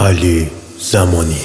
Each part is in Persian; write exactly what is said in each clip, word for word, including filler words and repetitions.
علی زمانی.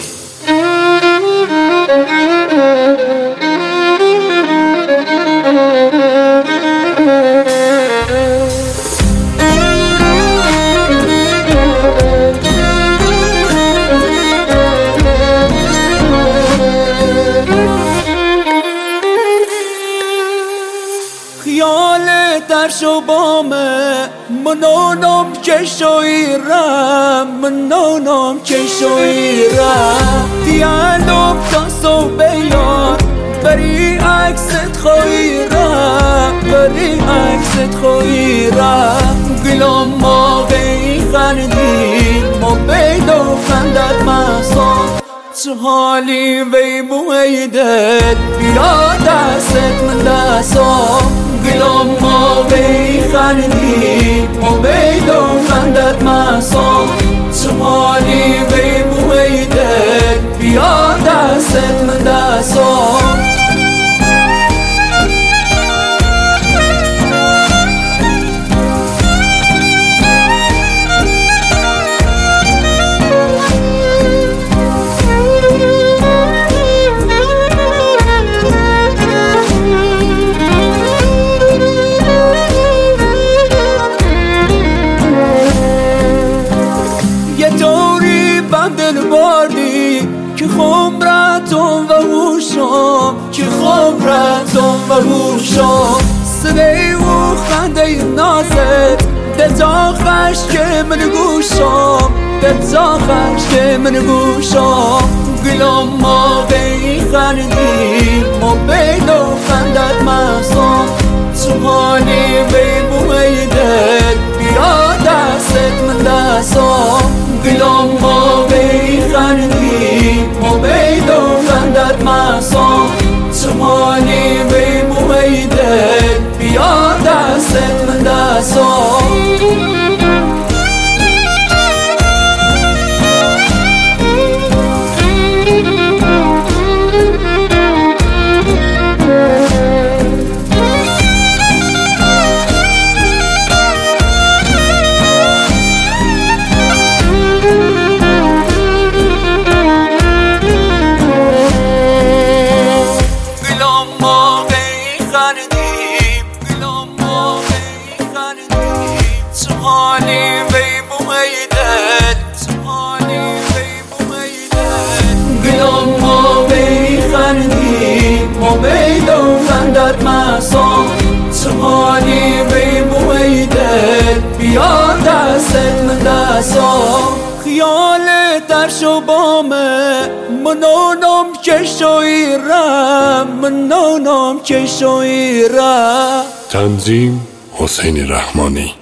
خیال در شبامه منونم که شویرم منونم که شویرم دیالوگ تا صبح یار بری عکست خویرم بری عکست خویرم گلم موقعی خندی موبیل و خندت محصان چه حالی وی بویدت بیا دستت من دستم گلم موقعی خندی موبیل و خندت محصان چه حالی وی بویدت بیا دستت من دستم دل باردی که خمرتون و هوشم که خمرتون و هوشم صدای و خنده نازت دتا خشک من گوشم دتا خشک من گوشم گلم موقعی خندی موبیل و خندت محصان چه حالی وی بویدت بیا دستت من دستم گلم موقعی خندی موبیل و خندت محصان چه حالی وی بویدت بیا دستت من دستم چه حالی وی بویدت چه حالی وی بویدت گلم موقعی خندی موبیل و خندت محصان چه حالی وی بویدت بیا دستت من دستم خیال در شبامه منونم که شویرم منونم که شویرم. تنظیم حسین رحمانی.